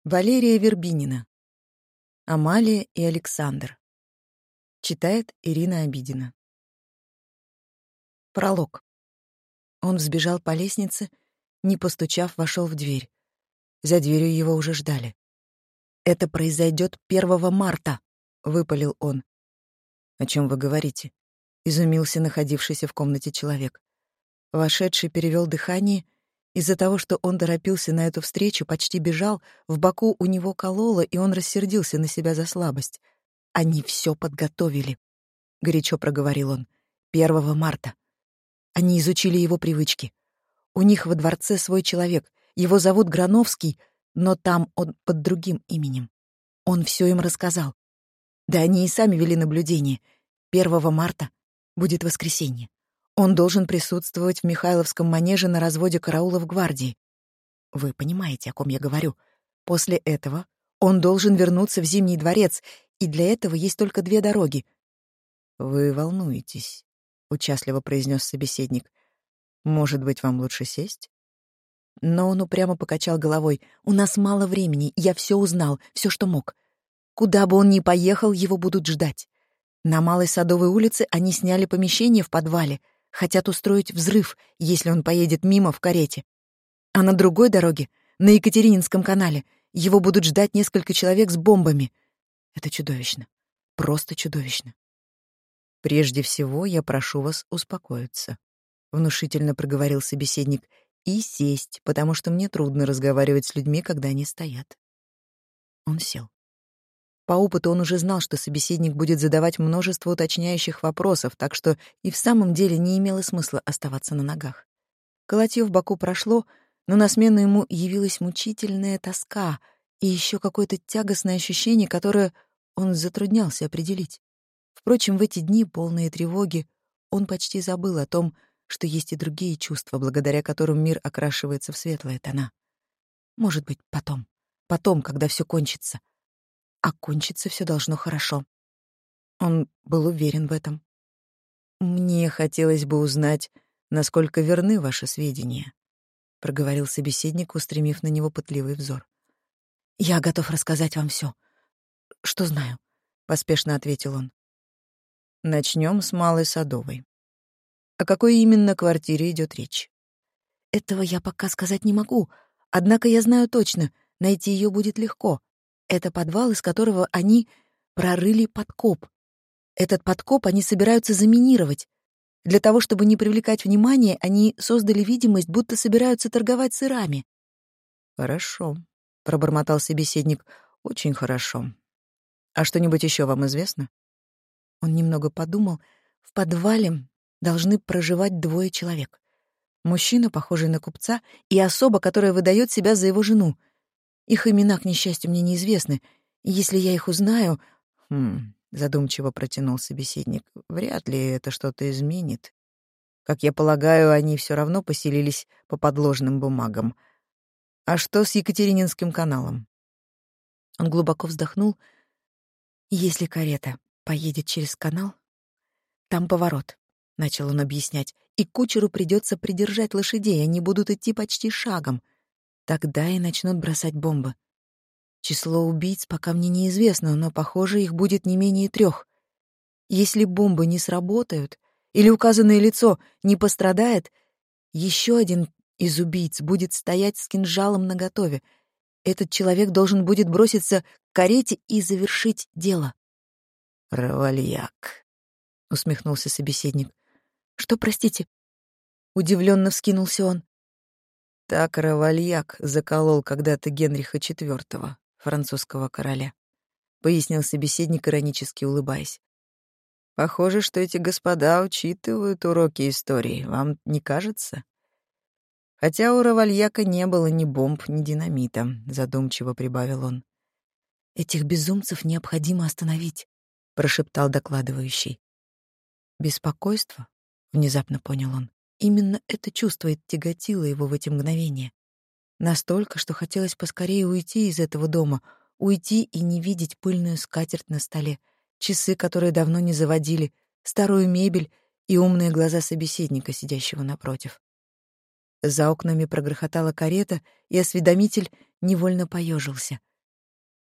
Валерия Вербинина. Амалия и Александр. Читает Ирина Обидина. Пролог. Он взбежал по лестнице, не постучав, вошел в дверь. За дверью его уже ждали. «Это произойдет 1 марта», — выпалил он. «О чем вы говорите?» — изумился находившийся в комнате человек. Вошедший перевел дыхание. Из-за того, что он торопился на эту встречу, почти бежал, в боку у него кололо, и он рассердился на себя за слабость. «Они все подготовили», — горячо проговорил он. 1 марта. Они изучили его привычки. У них во дворце свой человек. Его зовут Грановский, но там он под другим именем. Он все им рассказал. Да они и сами вели наблюдение. 1 марта будет воскресенье. Он должен присутствовать в Михайловском манеже на разводе караулов гвардии. Вы понимаете, о ком я говорю. После этого он должен вернуться в Зимний дворец, и для этого есть только 2 дороги. «Вы волнуетесь», — участливо произнес собеседник. «Может быть, вам лучше сесть?» Но он упрямо покачал головой. «У нас мало времени, я все узнал, все, что мог. Куда бы он ни поехал, его будут ждать. На Малой Садовой улице они сняли помещение в подвале, хотят устроить взрыв, если он поедет мимо в карете. А на другой дороге, на Екатерининском канале, его будут ждать несколько человек с бомбами. Это чудовищно. Просто чудовищно. «Прежде всего, я прошу вас успокоиться», — внушительно проговорил собеседник, «и сесть, потому что мне трудно разговаривать с людьми, когда они стоят». Он сел. По опыту он уже знал, что собеседник будет задавать множество уточняющих вопросов, так что и в самом деле не имело смысла оставаться на ногах. Колотьё в боку прошло, но на смену ему явилась мучительная тоска и еще какое-то тягостное ощущение, которое он затруднялся определить. Впрочем, в эти дни, полные тревоги, он почти забыл о том, что есть и другие чувства, благодаря которым мир окрашивается в светлые тона. Может быть, потом, когда все кончится. А кончиться все должно хорошо. Он был уверен в этом. «Мне хотелось бы узнать, насколько верны ваши сведения», — проговорил собеседник, устремив на него пытливый взор. «Я готов рассказать вам все, что знаю», — поспешно ответил он. «Начнем с Малой Садовой. О какой именно квартире идет речь?» «Этого я пока сказать не могу, однако я знаю точно, найти ее будет легко. Это подвал, из которого они прорыли подкоп. Этот подкоп они собираются заминировать. Для того, чтобы не привлекать внимание, они создали видимость, будто собираются торговать сырами». «Хорошо», — пробормотал собеседник, — «очень хорошо. А что-нибудь еще вам известно?» Он немного подумал. В подвале должны проживать 2 человек. Мужчина, похожий на купца, и особа, которая выдает себя за его жену. Их имена, к несчастью, мне неизвестны. И если я их узнаю... Задумчиво протянул собеседник. Вряд ли это что-то изменит. Как я полагаю, они все равно поселились по подложным бумагам. А что с Екатерининским каналом? Он глубоко вздохнул. Если карета поедет через канал, там поворот, — начал он объяснять, — и кучеру придется придержать лошадей, они будут идти почти шагом. Тогда и начнут бросать бомбы. Число убийц пока мне неизвестно, но, похоже, их будет не менее 3. Если бомбы не сработают или указанное лицо не пострадает, еще один из убийц будет стоять с кинжалом наготове. Этот человек должен будет броситься к карете и завершить дело. «Равальяк», — усмехнулся собеседник. «Что, простите?» — удивленно вскинулся он. «Так Равальяк заколол когда-то Генриха IV, французского короля», — пояснил собеседник, иронически улыбаясь. «Похоже, что эти господа учитывают уроки истории, вам не кажется?» «Хотя у Равальяка не было ни бомб, ни динамита», — задумчиво прибавил он. «Этих безумцев необходимо остановить», — прошептал докладывающий. «Беспокойство?» — внезапно понял он. Именно это чувство и тяготило его в эти мгновения. Настолько, что хотелось поскорее уйти из этого дома, уйти и не видеть пыльную скатерть на столе, часы, которые давно не заводили, старую мебель и умные глаза собеседника, сидящего напротив. За окнами прогрохотала карета, и осведомитель невольно поежился.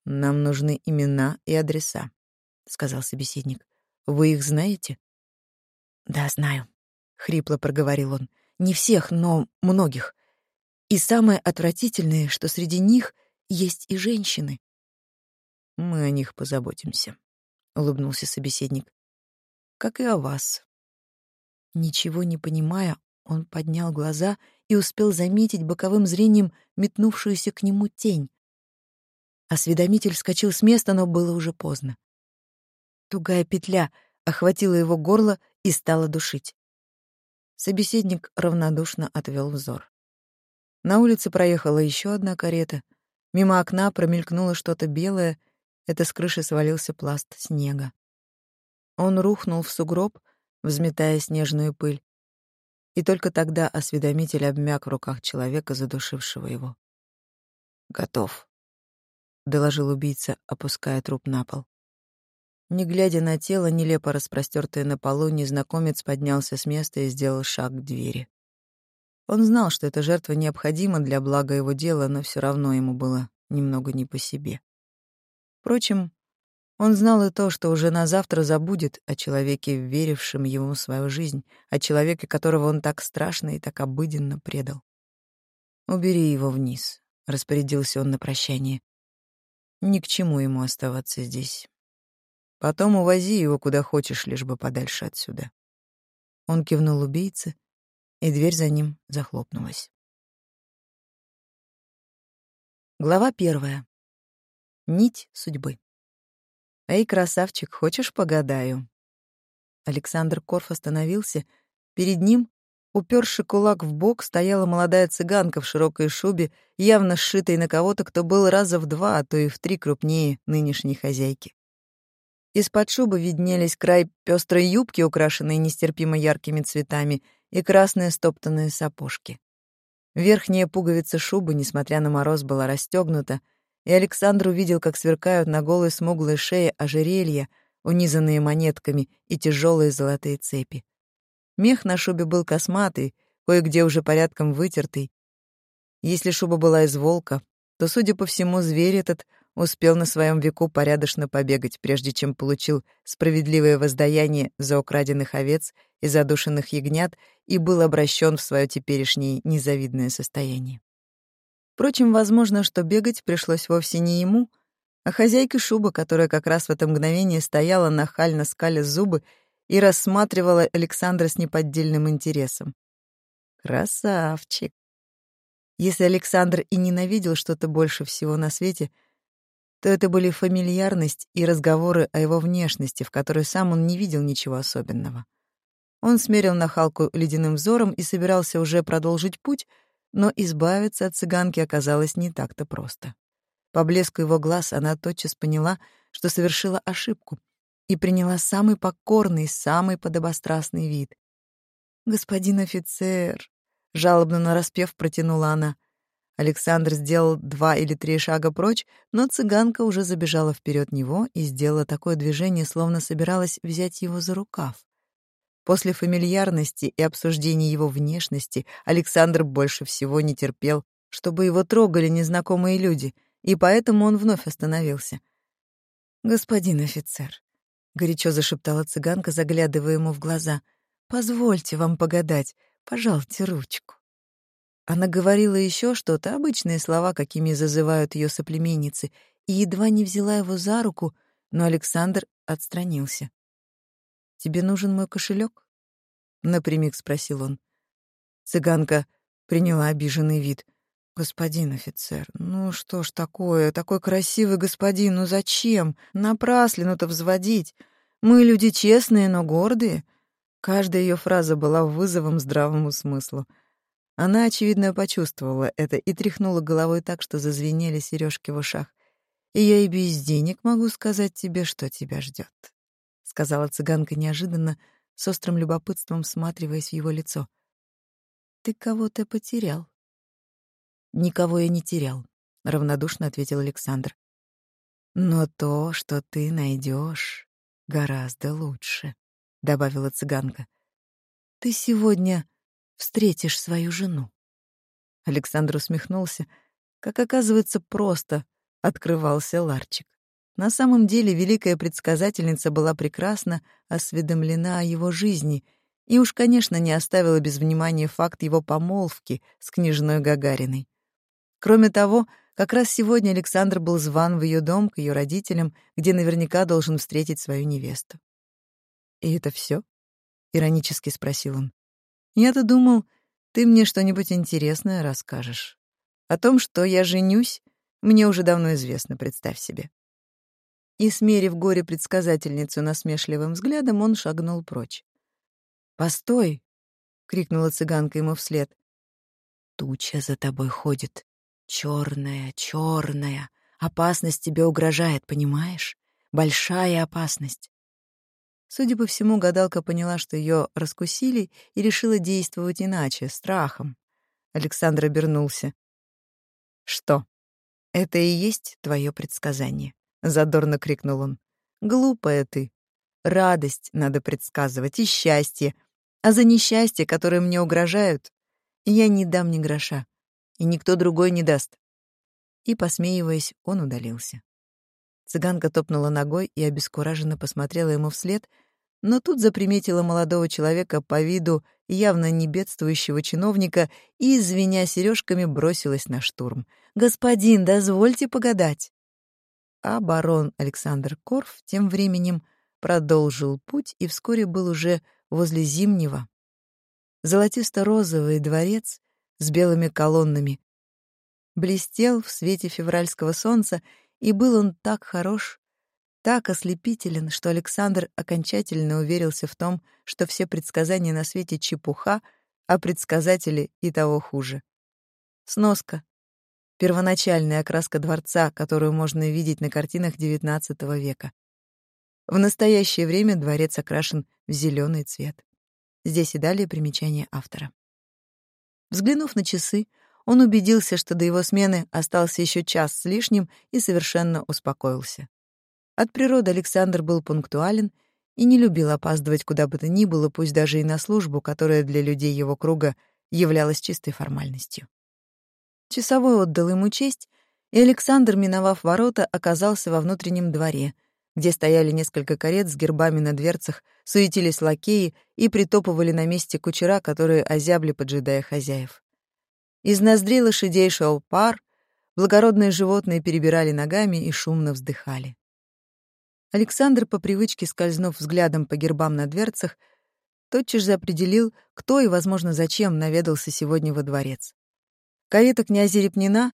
«Нам нужны имена и адреса», — сказал собеседник. «Вы их знаете?» «Да, знаю», — хрипло проговорил он. «Не всех, но многих. И самое отвратительное, что среди них есть и женщины». «Мы о них позаботимся», — улыбнулся собеседник. «Как и о вас». Ничего не понимая, он поднял глаза и успел заметить боковым зрением метнувшуюся к нему тень. Осведомитель вскочил с места, но было уже поздно. Тугая петля охватила его горло и стала душить. Собеседник равнодушно отвел взор. На улице проехала еще одна карета. Мимо окна промелькнуло что-то белое. Это с крыши свалился пласт снега. Он рухнул в сугроб, взметая снежную пыль. И только тогда осведомитель обмяк в руках человека, задушившего его. «Готов», — доложил убийца, опуская труп на пол. Не глядя на тело, нелепо распростёртое на полу, незнакомец поднялся с места и сделал шаг к двери. Он знал, что эта жертва необходима для блага его дела, но всё равно ему было немного не по себе. Впрочем, он знал и то, что уже на завтра забудет о человеке, верившем ему свою жизнь, о человеке, которого он так страшно и так обыденно предал. «Убери его вниз», — распорядился он на прощание. «Ни к чему ему оставаться здесь. Потом увози его куда хочешь, лишь бы подальше отсюда». Он кивнул убийце, и дверь за ним захлопнулась. Глава 1. Нить судьбы. «Эй, красавчик, хочешь погадаю?» Александр Корф остановился. Перед ним, упёрши кулак в бок, стояла молодая цыганка в широкой шубе, явно сшитой на кого-то, кто был раза в 2, а то и в 3 крупнее нынешней хозяйки. Из-под шубы виднелись край пёстрой юбки, украшенной нестерпимо яркими цветами, и красные стоптанные сапожки. Верхняя пуговица шубы, несмотря на мороз, была расстёгнута, и Александр увидел, как сверкают на голой смуглой шее ожерелья, унизанные монетками, и тяжелые золотые цепи. Мех на шубе был косматый, кое-где уже порядком вытертый. Если шуба была из волка, то, судя по всему, зверь этот успел на своем веку порядочно побегать, прежде чем получил справедливое воздаяние за украденных овец и задушенных ягнят и был обращен в свое теперешнее незавидное состояние. Впрочем, возможно, что бегать пришлось вовсе не ему, а хозяйке шубы, которая как раз в это мгновение стояла, нахально скаля зубы, и рассматривала Александра с неподдельным интересом. Красавчик! Если Александр и ненавидел что-то больше всего на свете, то это были фамильярность и разговоры о его внешности, в которой сам он не видел ничего особенного. Он смерил нахалку ледяным взором и собирался уже продолжить путь, но избавиться от цыганки оказалось не так-то просто. По блеску его глаз она тотчас поняла, что совершила ошибку, и приняла самый покорный, самый подобострастный вид. «Господин офицер!» — жалобно нараспев протянула она. Александр сделал 2 или 3 шага прочь, но цыганка уже забежала вперед него и сделала такое движение, словно собиралась взять его за рукав. После фамильярности и обсуждения его внешности Александр больше всего не терпел, чтобы его трогали незнакомые люди, и поэтому он вновь остановился. «Господин офицер», — горячо зашептала цыганка, заглядывая ему в глаза, — «позвольте вам погадать, пожалуйте ручку». Она говорила еще что-то, обычные слова, какими зазывают ее соплеменницы, и едва не взяла его за руку, но Александр отстранился. «Тебе нужен мой кошелек?» — напрямик спросил он. Цыганка приняла обиженный вид. «Господин офицер, ну что ж такое? Такой красивый господин, ну зачем? Напраслину-то взводить. Мы люди честные, но гордые». Каждая ее фраза была вызовом здравому смыслу. Она, очевидно, почувствовала это и тряхнула головой так, что зазвенели сережки в ушах. «И я и без денег могу сказать тебе, что тебя ждет», — сказала цыганка неожиданно, с острым любопытством всматриваясь в его лицо. «Ты кого-то потерял». «Никого я не терял», — равнодушно ответил Александр. «Но то, что ты найдешь, гораздо лучше», — добавила цыганка. «Ты сегодня встретишь свою жену». Александр усмехнулся. Как оказывается, просто открывался ларчик. На самом деле великая предсказательница была прекрасно осведомлена о его жизни и уж, конечно, не оставила без внимания факт его помолвки с княжной Гагариной. Кроме того, как раз сегодня Александр был зван в ее дом к ее родителям, где наверняка должен встретить свою невесту. «И это все? Иронически спросил он. «Я-то думал, ты мне что-нибудь интересное расскажешь. О том, что я женюсь, мне уже давно известно, представь себе». И, смерив горе-предсказательницу насмешливым взглядом, он шагнул прочь. «Постой!» — крикнула цыганка ему вслед. «Туча за тобой ходит. Черная, черная. Опасность тебе угрожает, понимаешь? Большая опасность». Судя по всему, гадалка поняла, что ее раскусили, и решила действовать иначе, страхом. Александр обернулся. «Что, это и есть твое предсказание?» — задорно крикнул он. «Глупая ты. Радость надо предсказывать и счастье. А за несчастье, которое мне угрожают, я не дам ни гроша, и никто другой не даст». И, посмеиваясь, он удалился. Цыганка топнула ногой и обескураженно посмотрела ему вслед, но тут заприметила молодого человека по виду явно не бедствующего чиновника и, звеня сережками, бросилась на штурм. «Господин, дозвольте погадать!» А барон Александр Корф тем временем продолжил путь и вскоре был уже возле Зимнего. Золотисто-розовый дворец с белыми колоннами блестел в свете февральского солнца, и был он так хорош, так ослепителен, что Александр окончательно уверился в том, что все предсказания на свете чепуха, а предсказатели и того хуже. Сноска. Первоначальная окраска дворца, которую можно видеть на картинах XIX века. В настоящее время дворец окрашен в зеленый цвет. Здесь и далее примечание автора. Взглянув на часы, он убедился, что до его смены остался еще час с лишним, и совершенно успокоился. От природы Александр был пунктуален и не любил опаздывать куда бы то ни было, пусть даже и на службу, которая для людей его круга являлась чистой формальностью. Часовой отдал ему честь, и Александр, миновав ворота, оказался во внутреннем дворе, где стояли несколько карет с гербами на дверцах, суетились лакеи и притопывали на месте кучера, которые озябли, поджидая хозяев. Из ноздрей лошадей шел пар, благородные животные перебирали ногами и шумно вздыхали. Александр, по привычке скользнув взглядом по гербам на дверцах, тотчас же определил, кто и, возможно, зачем наведался сегодня во дворец. Карета князя Репнина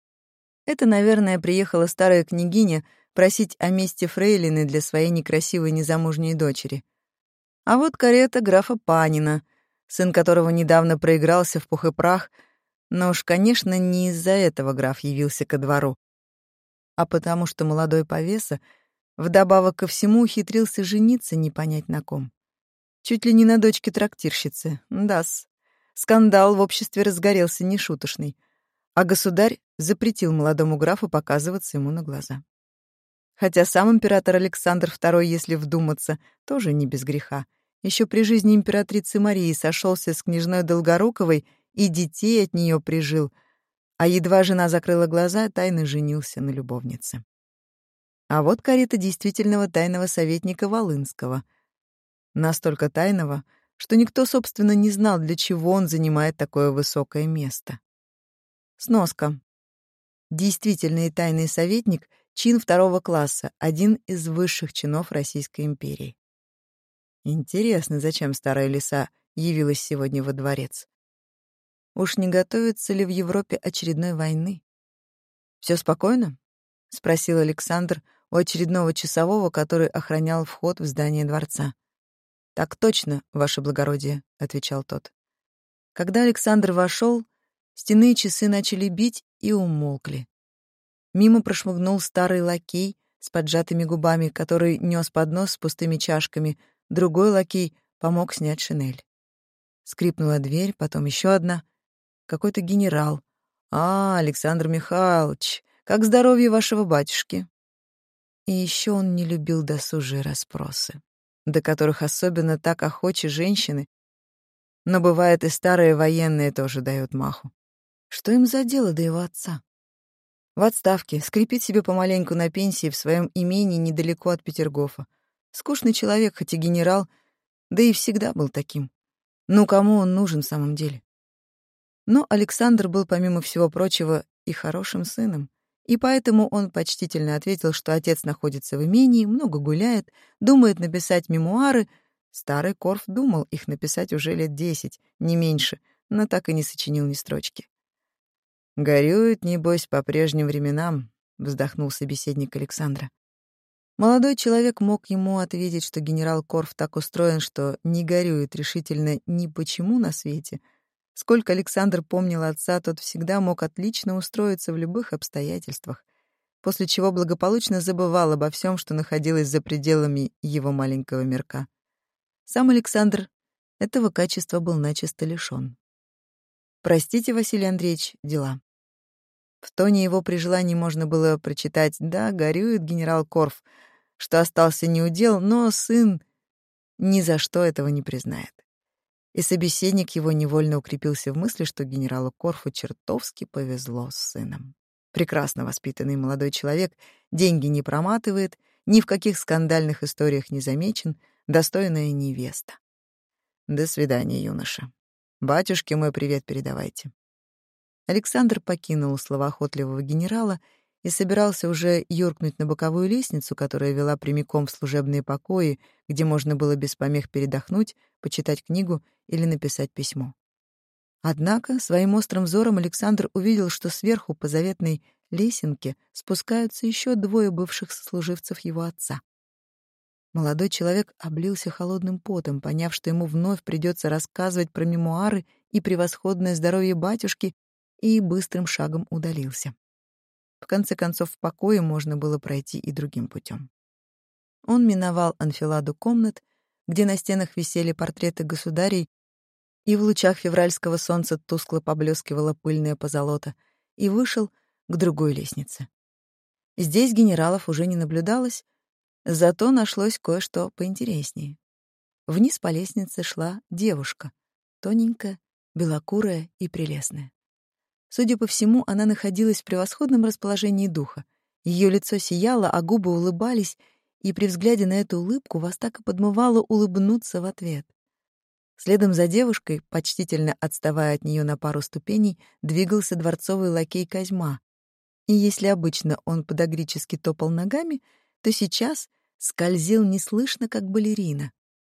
— это, наверное, приехала старая княгиня просить о месте фрейлины для своей некрасивой незамужней дочери. А вот карета графа Панина, сын которого недавно проигрался в пух и прах, но уж, конечно, не из-за этого граф явился ко двору, а потому что молодой повеса вдобавок ко всему ухитрился жениться не понять на ком. Чуть ли не на дочке трактирщицы. Да-с. Скандал в обществе разгорелся нешуточный, а государь запретил молодому графу показываться ему на глаза. Хотя сам император Александр II, если вдуматься, тоже не без греха. Еще при жизни императрицы Марии сошелся с княжной Долгоруковой и детей от нее прижил, а едва жена закрыла глаза, тайно женился на любовнице. А вот карета действительного тайного советника Волынского. Настолько тайного, что никто, собственно, не знал, для чего он занимает такое высокое место. Сноска. Действительный тайный советник — чин второго класса, один из высших чинов Российской империи. Интересно, зачем старая лиса явилась сегодня во дворец? Уж не готовится ли в Европе очередной войны? «Все спокойно?» — спросил Александр у очередного часового, который охранял вход в здание дворца. «Так точно, ваше благородие», — отвечал тот. Когда Александр вошел, стенные часы начали бить и умолкли. Мимо прошмыгнул старый лакей с поджатыми губами, который нес поднос с пустыми чашками, другой лакей помог снять шинель. Скрипнула дверь, потом еще одна. Какой-то генерал. «А, Александр Михайлович, как здоровье вашего батюшки?» И еще он не любил досужие расспросы, до которых особенно так охочи женщины, но бывает и старые военные тоже дают маху. Что им за дело до его отца? В отставке, скрипит себе помаленьку на пенсии в своем имении недалеко от Петергофа. Скучный человек, хоть и генерал, да и всегда был таким. Ну, кому он нужен в самом деле? Но Александр был, помимо всего прочего, и хорошим сыном, и поэтому он почтительно ответил, что отец находится в имении, много гуляет, думает написать мемуары. Старый Корф думал их написать уже лет 10, не меньше, но так и не сочинил ни строчки. «Горюет, небось, по прежним временам», — вздохнул собеседник Александра. Молодой человек мог ему ответить, что генерал Корф так устроен, что не горюет решительно ни почему на свете. Сколько Александр помнил отца, тот всегда мог отлично устроиться в любых обстоятельствах, после чего благополучно забывал обо всем, что находилось за пределами его маленького мирка. Сам Александр этого качества был начисто лишён. «Простите, Василий Андреевич, дела». В тоне его при желании можно было прочитать: «Да, горюет генерал Корф, что остался неудел, но сын ни за что этого не признает». И собеседник его невольно укрепился в мысли, что генералу Корфу чертовски повезло с сыном. Прекрасно воспитанный молодой человек, деньги не проматывает, ни в каких скандальных историях не замечен, достойная невеста. До свидания, юноша. Батюшке мой привет передавайте. Александр покинул словоохотливого генерала и собирался уже юркнуть на боковую лестницу, которая вела прямиком в служебные покои, где можно было без помех передохнуть, почитать книгу или написать письмо. Однако своим острым взором Александр увидел, что сверху по заветной лесенке спускаются еще двое бывших сослуживцев его отца. Молодой человек облился холодным потом, поняв, что ему вновь придется рассказывать про мемуары и превосходное здоровье батюшки, и быстрым шагом удалился. В конце концов, в покое можно было пройти и другим путем. Он миновал анфиладу комнат, где на стенах висели портреты государей, и в лучах февральского солнца тускло поблескивала пыльная позолота, и вышел к другой лестнице. Здесь генералов уже не наблюдалось, зато нашлось кое-что поинтереснее. Вниз по лестнице шла девушка, тоненькая, белокурая и прелестная. Судя по всему, она находилась в превосходном расположении духа. Ее лицо сияло, а губы улыбались, и при взгляде на эту улыбку вас так и подмывало улыбнуться в ответ. Следом за девушкой, почтительно отставая от нее на пару ступеней, двигался дворцовый лакей Козьма. И если обычно он подагрически топал ногами, то сейчас скользил неслышно, как балерина.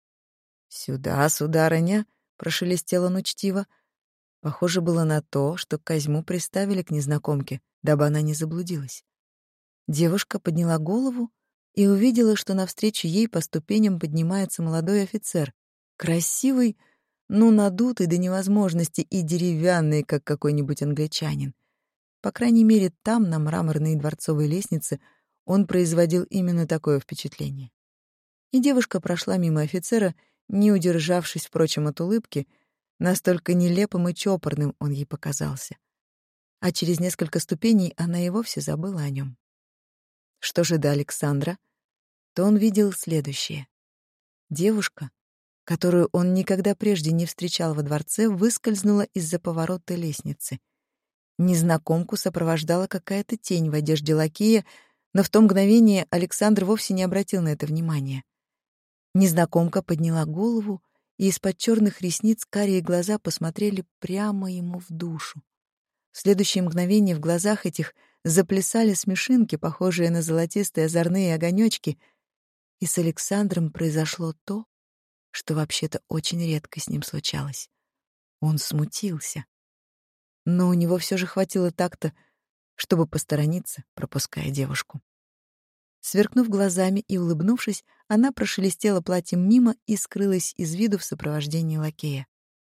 «Сюда, сударыня», — прошелестел он учтиво. Похоже было на то, что Козьму приставили к незнакомке, дабы она не заблудилась. Девушка подняла голову и увидела, что навстречу ей по ступеням поднимается молодой офицер, красивый, но надутый до невозможности и деревянный, как какой-нибудь англичанин. По крайней мере, там, на мраморной дворцовой лестнице, он производил именно такое впечатление. И девушка прошла мимо офицера, не удержавшись, впрочем, от улыбки. Настолько нелепым и чопорным он ей показался. А через несколько ступеней она и вовсе забыла о нем. Что же до Александра, то он видел следующее. Девушка, которую он никогда прежде не встречал во дворце, выскользнула из-за поворота лестницы. Незнакомку сопровождала какая-то тень в одежде лакея, но в то мгновение Александр вовсе не обратил на это внимания. Незнакомка подняла голову, и из-под черных ресниц карие глаза посмотрели прямо ему в душу. В следующее мгновение в глазах этих заплясали смешинки, похожие на золотистые озорные огонечки, и с Александром произошло то, что вообще-то очень редко с ним случалось. Он смутился. Но у него все же хватило такта, чтобы посторониться, пропуская девушку. Сверкнув глазами и улыбнувшись, она прошелестела платьем мимо и скрылась из виду в сопровождении лакея.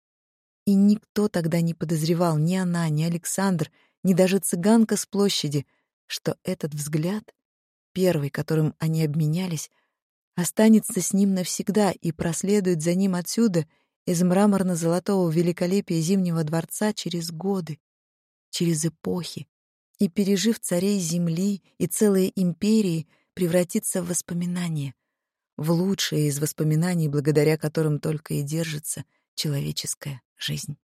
И никто тогда не подозревал, ни она, ни Александр, ни даже цыганка с площади, что этот взгляд, первый, которым они обменялись, останется с ним навсегда и проследует за ним отсюда, из мраморно-золотого великолепия Зимнего дворца, через годы, через эпохи, и, пережив царей земли и целые империи, превратиться в воспоминание, в лучшее из воспоминаний, благодаря которым только и держится человеческая жизнь.